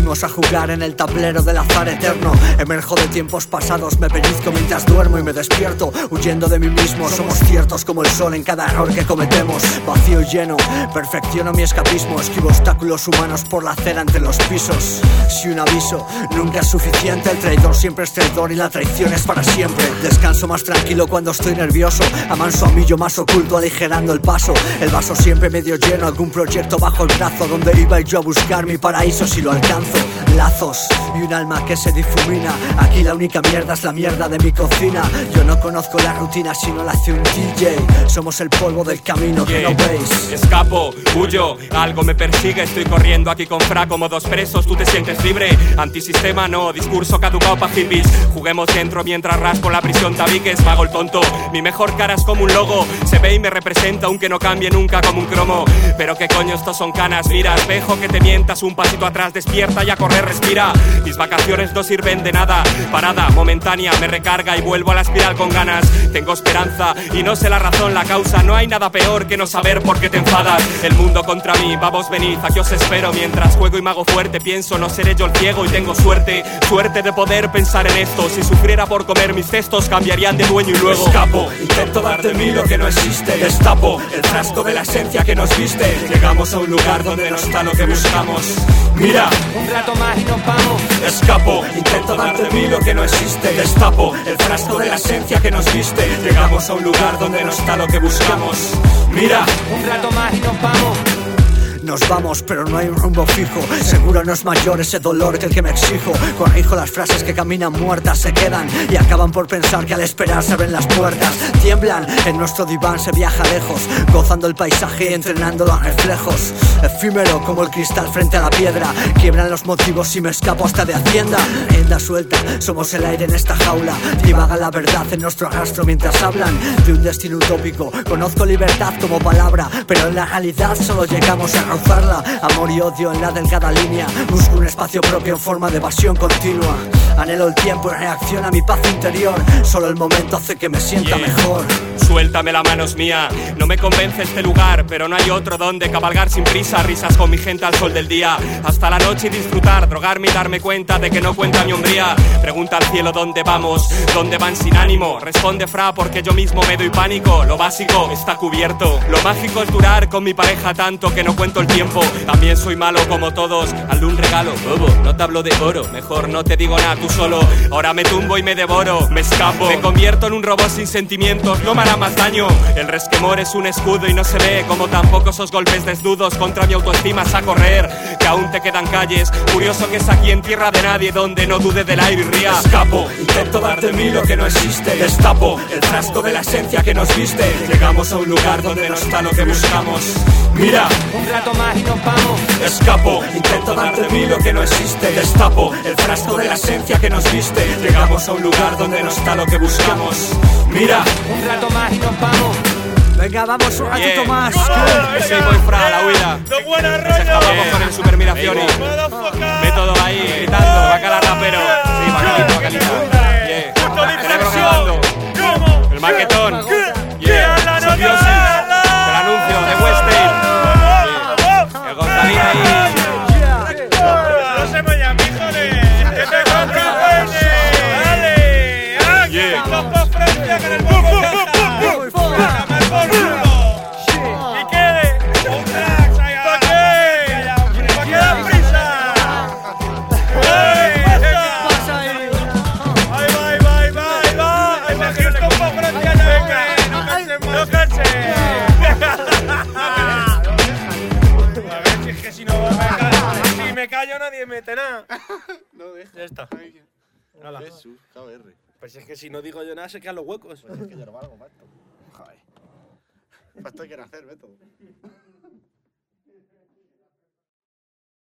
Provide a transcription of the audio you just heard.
Venimos a jugar en el tablero del azar eterno. Emerjo de tiempos pasados, me pellizco mientras duermo y me despierto, huyendo de mí mismo. Somos ciertos como el sol en cada error que cometemos. Vacío y lleno, perfecciono mi escapismo. Esquivo obstáculos humanos por la acera entre los pisos. Si un aviso nunca es suficiente, el traidor siempre es traidor y la traición es para siempre. Descanso más tranquilo cuando estoy nervioso, amanso a mí yo más oculto, aligerando el paso. El vaso siempre medio lleno, algún proyecto bajo el brazo, donde iba yo a buscar mi paraíso si lo alcanzo. Lazos y un alma que se difumina. Aquí la única mierda es la mierda de mi cocina. Yo no conozco la rutina sino la hace un DJ. Somos el polvo del camino que no veis. Escapo, huyo, algo me persigue. Estoy corriendo aquí con Fra como dos presos. Tú te sientes libre, antisistema no, discurso caducado pa' hippies. Juguemos dentro mientras raspo la prisión tabiques. Pago el tonto, mi mejor cara es como un logo. Se ve y me representa aunque no cambie nunca como un cromo. Pero qué coño, estos son canas, mira, espejo que te mientas. Un pasito atrás, despierta y a correr respira. Mis vacaciones no sirven de nada. Parada momentánea, me recarga y vuelvo a la espiral con ganas. Tengo esperanza y no sé la razón, la causa. No hay nada peor que no saber por qué te enfadas. El mundo contra mí, vamos venid, aquí os espero. Mientras juego y me hago fuerte, pienso no seré yo el ciego. Y tengo suerte, suerte de poder pensar en esto. Si sufriera por comer mis cestos, cambiarían de dueño y luego escapo, intento dar de mí lo que no existe. Destapo el frasco de la esencia que nos viste. Llegamos a un lugar donde no está lo que buscamos. Mira, un rato más y nos vamos. Escapo, intento dar de mí lo que no existe. Destapo el frasco de la esencia que nos viste. Llegamos a un lugar donde no está lo que buscamos. Mira, un rato más y nos vamos. Nos vamos, pero no hay un rumbo fijo. Seguro no es mayor ese dolor que el que me exijo. Corrijo las frases que caminan muertas, se quedan y acaban por pensar que al esperar se abren las puertas. Tiemblan, en nuestro diván se viaja lejos, gozando el paisaje y entrenando los reflejos. Efímero como el cristal frente a la piedra. Quiebran los motivos y me escapo hasta de Hacienda. Rienda suelta, somos el aire en esta jaula. Divaga la verdad en nuestro rastro mientras hablan de un destino utópico. Conozco libertad como palabra, pero en la realidad solo llegamos a rozarla. Amor y odio en la delgada línea. Busco un espacio propio en forma de evasión continua. Anhelo el tiempo y reacciona a mi paz interior. Solo el momento hace que me sienta mejor. Suéltame, la mano es mía. No me convence este lugar, pero no hay otro donde cabalgar sin prisa. Risas con mi gente al sol del día, hasta la noche y disfrutar, drogarme y darme cuenta de que no cuenta mi hombría. Pregunta al cielo dónde vamos, dónde van sin ánimo. Responde Fra porque yo mismo me doy pánico. Lo básico está cubierto, lo mágico es durar con mi pareja tanto que no cuento el tiempo. También soy malo como todos, hazle un regalo, bobo. No te hablo de oro, mejor no te digo nada tú solo. Ahora me tumbo y me devoro, me escapo. Me convierto en un robot sin sentimientos, no me hará más daño. El resquemor es un escudo y no se ve, como tampoco esos golpes desnudos contra mi autoestima a correr. Que aún te quedan calles, curioso que es aquí en tierra de nadie, donde no dude del aire y ría. Escapo, intento dar de mí lo que no existe. Destapo el frasco de la esencia que nos viste. Llegamos a un lugar donde no está lo que buscamos. Mira, un rato más y nos vamos. Escapo, intento dar de mí lo que no existe. Destapo el frasco de la esencia que nos viste. Llegamos a un lugar donde no está lo que buscamos. Mira, un rato más y nos vamos. Venga, vamos un ratito más. Ese voy Fra a la huida. ¡De buena Nos escapamos con el Super Mirazioni. Método ahí, gritando, bacala rapero. Sí, bacalito, bacalito. Cerebro grabando. El maquetón. Simbiosis. El anuncio de Westin. El Gonzalín ahí. No se vaya, mi joder. ¡Que te compras, ¡dale! ¡Ah! ¡Topo Francia con el bombo! ¡Y quede! ¡Un crack! ¡Pa' qué! ¡Pa' qué da prisa! ¡Ay! ¡Ahí va! ¡Ahí va! ¡El Topo Francia ya! ¡No canse! A ver, si es que si no si me callo nadie mete nada. No deja. Ya está. Hala. Jesús, KBR. Pues es que si no digo yo nada se quedan los huecos. Pues es que yo no valgo, macho. Joder. Para esto hay que nacer, método.